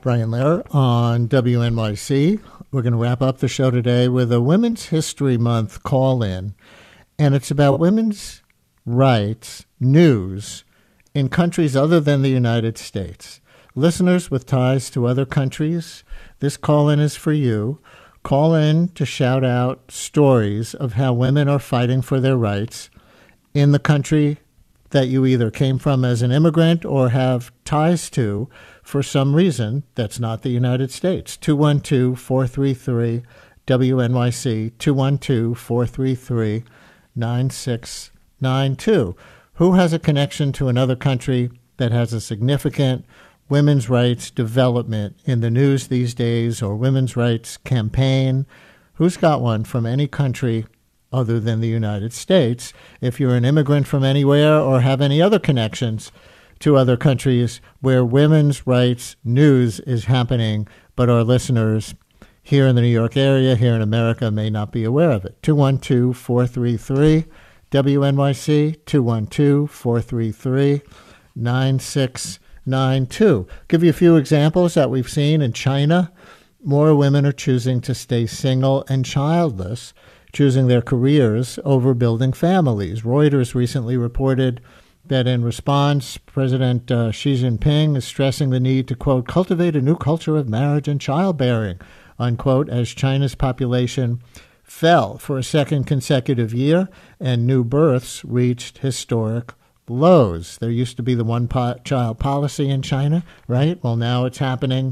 Brian Lehrer on WNYC. We're going to wrap up the show today with a Women's History Month call-in, and it's about women's rights news in countries other than the United States. Listeners with ties to other countries, this call-in is for you. Call in to shout out stories of how women are fighting for their rights in the country that you either came from as an immigrant or have ties to for some reason that's not the United States. 212-433-WNYC, 212-433-9692. Who has a connection to another country that has a significant women's rights development in the news these days, or women's rights campaign? Who's got one from any country other than the United States? If you're an immigrant from anywhere or have any other connections to other countries where women's rights news is happening, but our listeners here in the New York area, here in America, may not be aware of it. 212-433-WNYC, 212-433-9692. Give you a few examples that we've seen in China. More women are choosing to stay single and childless, choosing their careers over building families. Reuters recently reported that in response, President Xi Jinping is stressing the need to, quote, cultivate a new culture of marriage and childbearing, unquote, as China's population fell for a second consecutive year and new births reached historic lows. There used to be the one-child policy in China, right? Well, now it's happening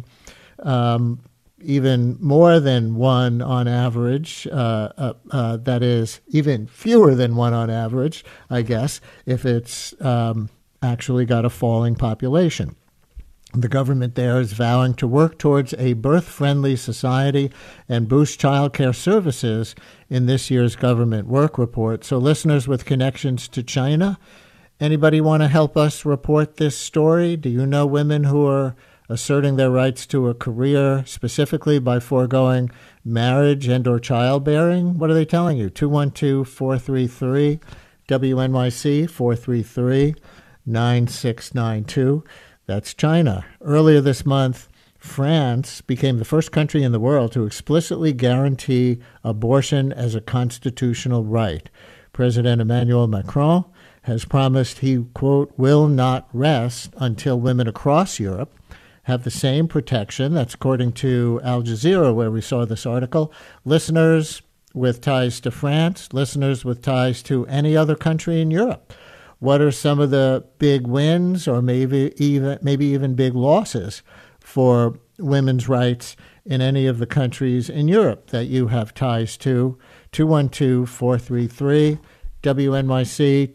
even more than one on average, that is, even fewer than one on average, I guess, if it's actually got a falling population. The government there is vowing to work towards a birth-friendly society and boost child care services in this year's government work report. So listeners with connections to China, anybody want to help us report this story? Do you know women who are asserting their rights to a career specifically by foregoing marriage and or childbearing? What are they telling you? 212-433-WNYC, 433-9692. That's China. Earlier this month, France became the first country in the world to explicitly guarantee abortion as a constitutional right. President Emmanuel Macron has promised he, quote, will not rest until women across Europe have the same protection. That's according to Al Jazeera, where we saw this article. Listeners with ties to France, listeners with ties to any other country in Europe, what are some of the big wins or maybe even big losses for women's rights in any of the countries in Europe that you have ties to? 212-433-WNYC,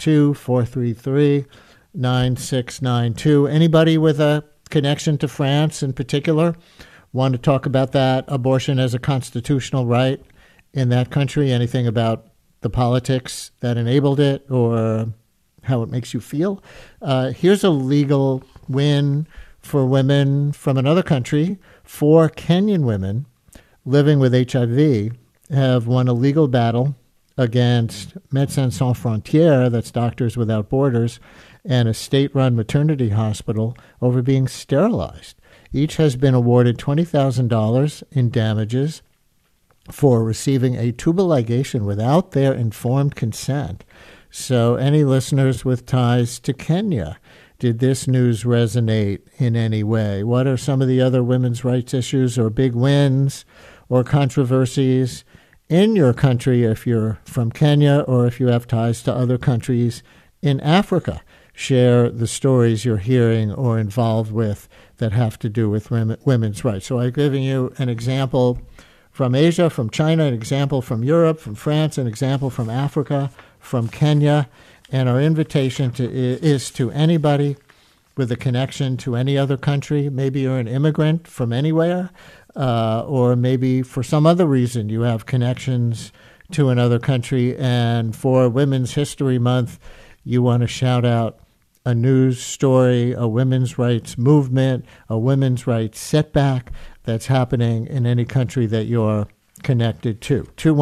212-433-9692. Anybody with a connection to France in particular want to talk about that, abortion as a constitutional right in that country? Anything about the politics that enabled it or how it makes you feel? Here's a legal win for women from another country. 4 Kenyan women living with HIV have won a legal battle against Médecins Sans Frontières, that's Doctors Without Borders, and a state-run maternity hospital over being sterilized. Each has been awarded $20,000 in damages for receiving a tubal ligation without their informed consent. So any listeners with ties to Kenya, did this news resonate in any way? What are some of the other women's rights issues or big wins or controversies in your country if you're from Kenya or if you have ties to other countries in Africa? Share the stories you're hearing or involved with that have to do with women's rights. So I've given you an example from Asia, from China, an example from Europe, from France, an example from Africa, from Kenya. And our invitation is to anybody with a connection to any other country. Maybe you're an immigrant from anywhere, or maybe for some other reason you have connections to another country. And for Women's History Month, you want to shout out a news story, a women's rights movement, a women's rights setback that's happening in any country that you're connected to.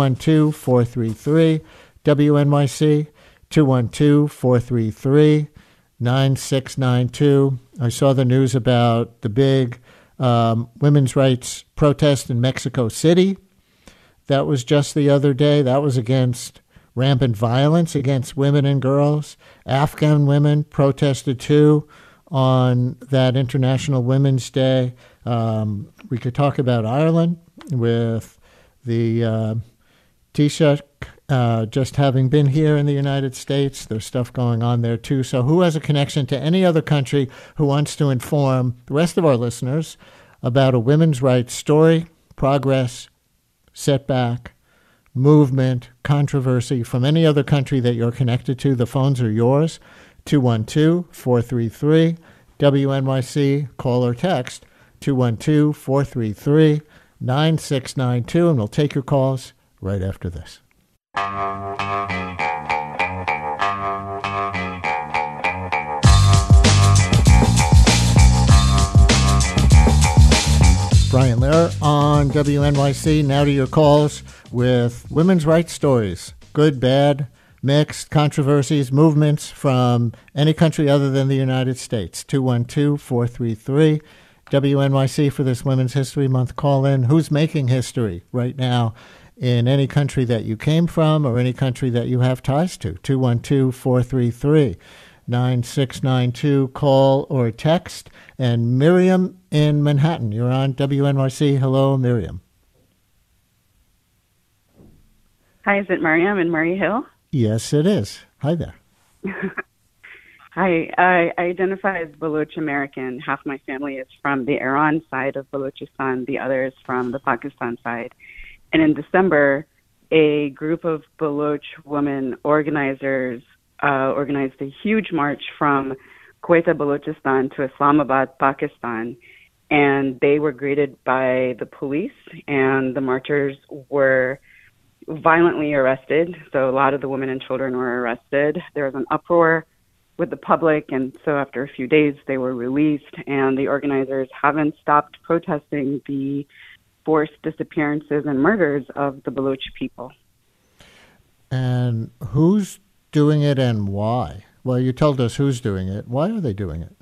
212-433-WNYC, 212-433-9692. I saw the news about the big Women's rights protest in Mexico City. That was just the other day. That was against rampant violence against women and girls. Afghan women protested too on that International Women's Day. We could talk about Ireland with the Taoiseach just having been here in the United States. There's stuff going on there too. So who has a connection to any other country who wants to inform the rest of our listeners about a women's rights story, progress, setback, movement, controversy from any other country that you're connected to? The phones are yours. 212-433-WNYC. Call or text 212-433-9692, and we'll take your calls right after this. Brian Lehrer on WNYC. Now to your calls with women's rights stories. Good, bad, mixed, controversies, movements from any country other than the United States. 212-433-WNYC for this Women's History Month call-in. Who's making history right now in any country that you came from or any country that you have ties to? 212-433-9692. Call or text. And Miriam in Manhattan, you're on WNYC. Hello, Miriam. Hi, is it Miriam in Murray Hill? Yes, it is. Hi there. Hi, I identify as Baloch American. Half my family is from the Iran side of Balochistan, the other is from the Pakistan side. And in December, a group of Baloch women organizers organized a huge march from Quetta, Balochistan to Islamabad, Pakistan. And they were greeted by the police, and the marchers were violently arrested. So a lot of the women and children were arrested. There was an uproar with the public, and so after a few days, they were released, and the organizers haven't stopped protesting the forced disappearances and murders of the Baloch people. And who's doing it and why? Well, you told us who's doing it. Why are they doing it?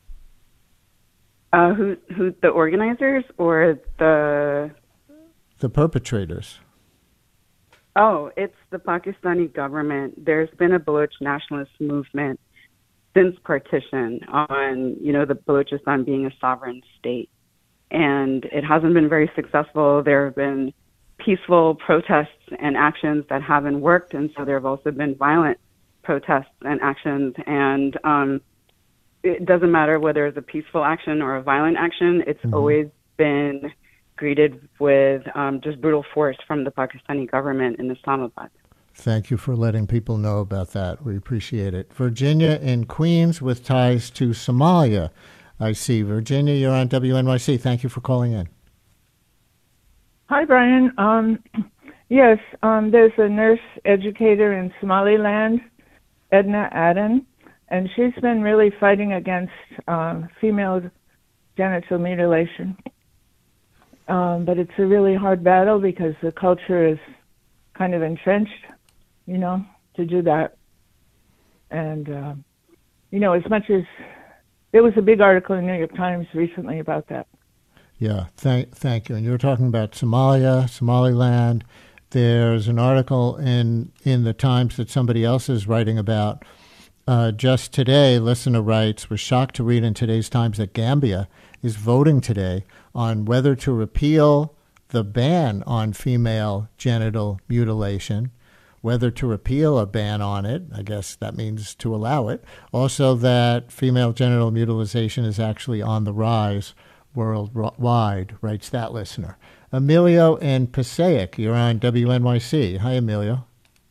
Who the organizers or the perpetrators? Oh, it's the Pakistani government. There's been a Baloch nationalist movement since partition on, the Balochistan being a sovereign state. And it hasn't been very successful. There have been peaceful protests and actions that haven't worked, and so there have also been violent protests and actions. And it doesn't matter whether it's a peaceful action or a violent action. It's always been greeted with just brutal force from the Pakistani government in Islamabad. Thank you for letting people know about that. We appreciate it. Virginia in Queens with ties to Somalia. I see. Virginia, you're on WNYC. Thank you for calling in. Hi, Brian. Yes, there's a nurse educator in Somaliland, Edna Aden, and she's been really fighting against female genital mutilation. But it's a really hard battle because the culture is kind of entrenched, to do that. And, as much as there was a big article in the New York Times recently about that. Yeah, thank you. And you were talking about Somalia, Somaliland. There's an article in the Times that somebody else is writing about. Just today, listener writes, was shocked to read in today's Times that Gambia is voting today on whether to repeal the ban on female genital mutilation, whether to repeal a ban on it. I guess that means to allow it. Also that female genital mutilation is actually on the rise worldwide, writes that listener. Emilio in Passaic, you're on WNYC. Hi, Emilio.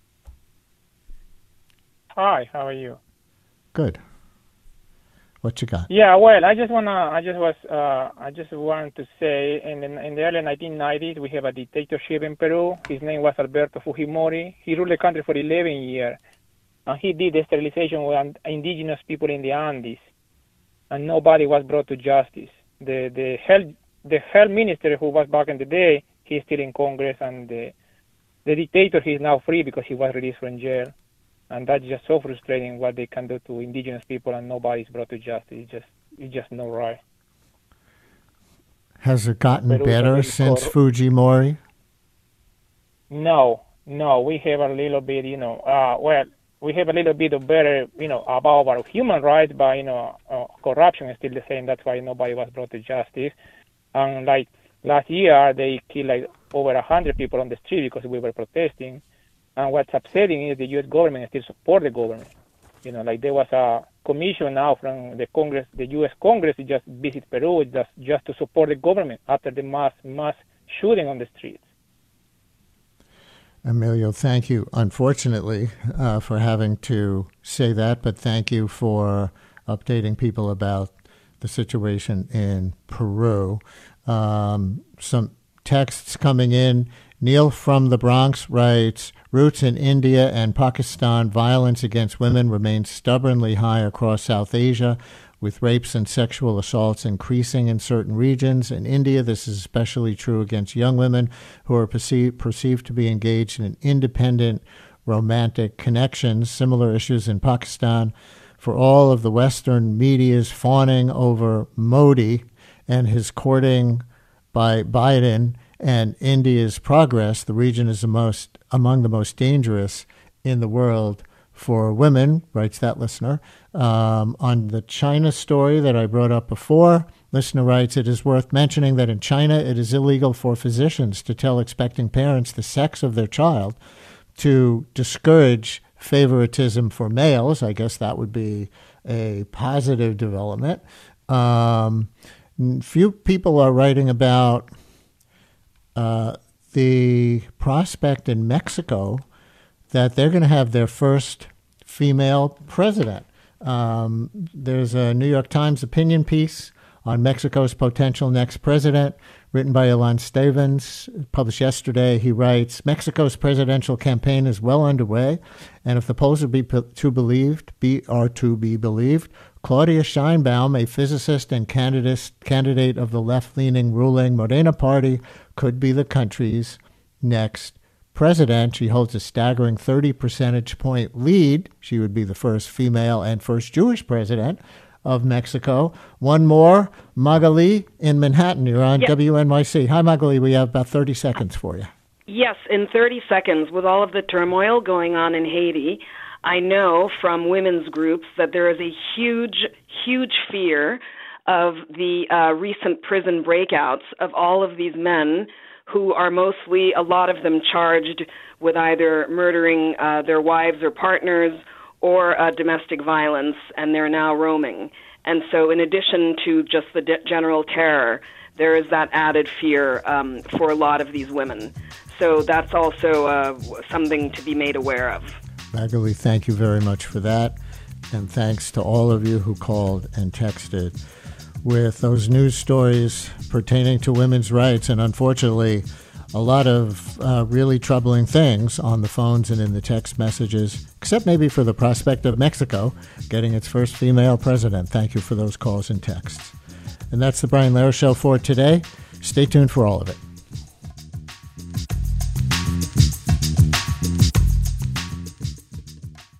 Hi, how are you? Good. What you got? Yeah, well, I just want to say in the early 1990s we have a dictatorship in Peru. His name was Alberto Fujimori. He ruled the country for 11 years, and he did the sterilization with indigenous people in the Andes, and nobody was brought to justice. The health minister who was back in the day, he's still in Congress, and the dictator, he's now free because he was released from jail. And that's just so frustrating what they can do to indigenous people, and nobody's brought to justice. It's just not right. Has it gotten Peru is better really since Fujimori? No, we have a little bit, we have a little bit of better, about our human rights, but, corruption is still the same. That's why nobody was brought to justice. And like last year, they killed like over 100 people on the street because we were protesting. And what's upsetting is the U.S. government still support the government. Like there was a commission now from the Congress, the U.S. Congress, to just visit Peru just to support the government after the mass shooting on the streets. Emilio, thank you, unfortunately, for having to say that, but thank you for updating people about the situation in Peru. Some texts coming in. Neil from the Bronx writes, roots in India and Pakistan, violence against women remains stubbornly high across South Asia, with rapes and sexual assaults increasing in certain regions. In India, this is especially true against young women who are perceived to be engaged in independent romantic connections. Similar issues in Pakistan. For all of the Western media's fawning over Modi and his courting by Biden and India's progress, the region is among the most dangerous in the world for women, writes that listener. On the China story that I brought up before, listener writes, it is worth mentioning that in China it is illegal for physicians to tell expecting parents the sex of their child to discourage favoritism for males. I guess that would be a positive development. Few people are writing about the prospect in Mexico that they're going to have their first female president. There's a New York Times opinion piece on Mexico's potential next president, written by Ilan Stevens, published yesterday. He writes, Mexico's presidential campaign is well underway, and if the polls are to be believed, Claudia Sheinbaum, a physicist and candidate of the left-leaning ruling Morena party, could be the country's next president. She holds a staggering 30 percentage point lead. She would be the first female and first Jewish president of Mexico. One more, Magali in Manhattan. You're on WNYC. Hi, Magali. We have about 30 seconds for you. Yes, in 30 seconds, with all of the turmoil going on in Haiti, I know from women's groups that there is a huge, huge fear of the recent prison breakouts of all of these men who are mostly, a lot of them, charged with either murdering their wives or partners or domestic violence, and they're now roaming. And so in addition to just the general terror, there is that added fear for a lot of these women. So that's also something to be made aware of. Magali, thank you very much for that. And thanks to all of you who called and texted with those news stories pertaining to women's rights. And unfortunately, a lot of really troubling things on the phones and in the text messages, except maybe for the prospect of Mexico getting its first female president. Thank you for those calls and texts. And that's the Brian Lehrer Show for today. Stay tuned for all of it.